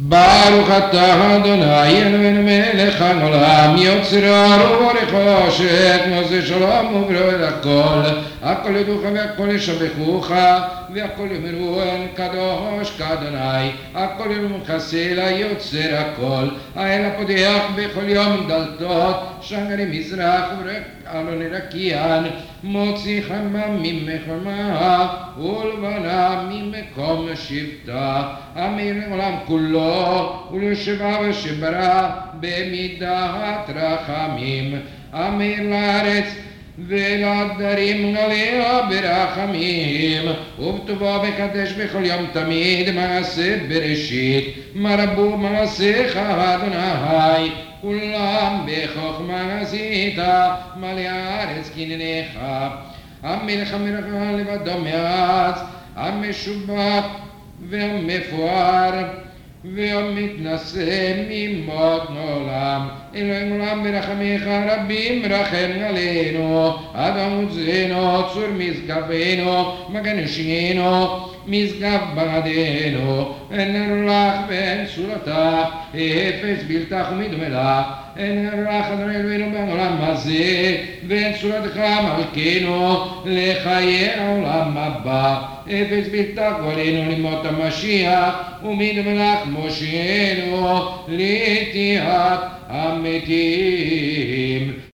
ברוך אתה אדוני אלוהינו מלך העולם יוצר האור ובורא חושך נושא שלום וברוא הכל יודוך והכל ישבחוך והכל יאמרו אל קדוש כאדוני הכל יאמרו חסל היוצר הכל האל הפותח בכל יום דלתות שערי מזרח אלוני רקיען מוציא חמה ממחמה ולבנה ממקום שבטה אמיר לעולם כולו ולשבע ושברה במידת רחמים אמיר לארץ ולעדרים עליה ברחמים ובטובו בקדש בכל יום תמיד מעשה בראשית מה רבו מעשיך אדוני כולם בחוכמה עשית מלא הארץ קנניך המלך המלך לבדו מארץ המשובח והמפואר והמתנשא ממות עולם אלוהים עולם ברחמיך רבים רחם עלינו אדם עוזנו צור משגבנו מגן נשינו משגב בגדנו אין לך ואין סולתך אפס בלתך ומדומה לך אין לך אדוני אלוהינו בעולם הזה ואין סולתך מלכנו לחיי העולם הבא אפס בלתך ועלינו למות המשיח ומדומה לך מושיענו לתחיית המתים